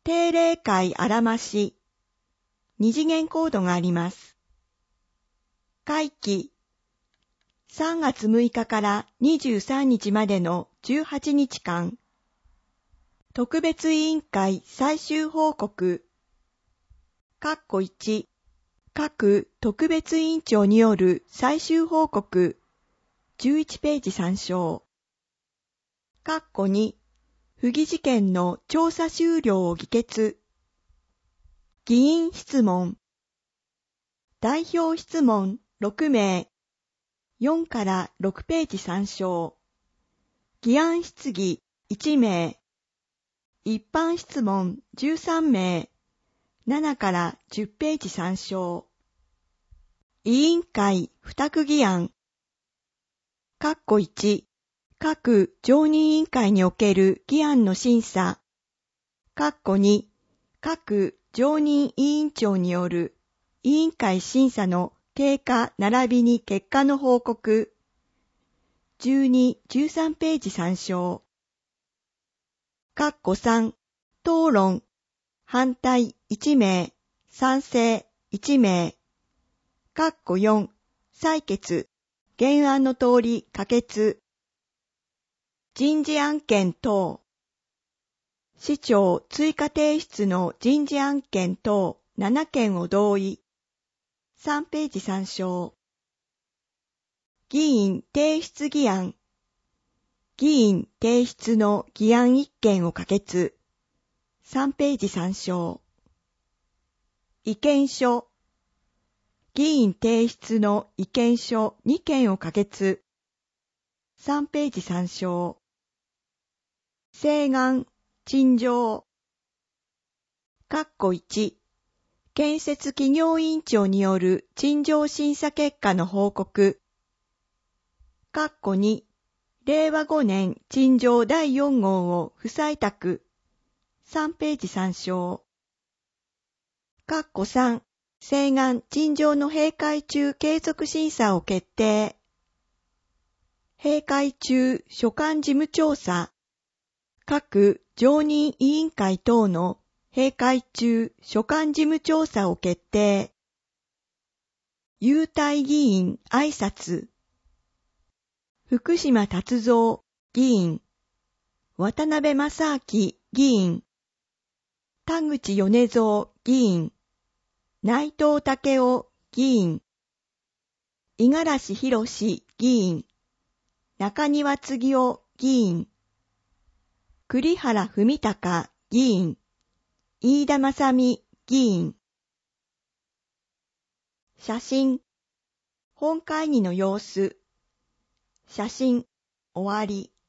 定例会あらまし、二次元コードがあります。会期、3月6日から23日までの18日間、特別委員会最終報告、1、各特別委員長による最終報告、11ページ参照。2、不義事件の調査終了を議決。議員質問。代表質問6名。4から6ページ参照。議案質疑1名。一般質問13名。7から10ページ参照。委員会付託議案。1、各常任委員会における議案の審査。2、各常任委員長による委員会審査の経過並びに結果の報告。12、13ページ参照。3、討論。反対1名、賛成1名。4、採決。原案の通り可決。人事案件等。市長追加提出の人事案件等7件を同意。3ページ参照。議員提出議案。議員提出の議案1件を可決。3ページ参照。意見書。議員提出の意見書2件を可決。3ページ参照。請願、陳情。1、建設企業委員長による陳情審査結果の報告。2、令和5年陳情第4号を不採択。3ページ参照。3、請願陳情の閉会中継続審査を決定。閉会中所管事務調査。各常任委員会等の閉会中所管事務調査を決定。優待議員挨拶。福島達三議員、渡辺正明議員、田口米蔵議員、内藤武雄議員、五十嵐博議員、中庭次夫議員、栗原文隆議員、飯田正美議員。写真。本会議の様子。写真。終わり。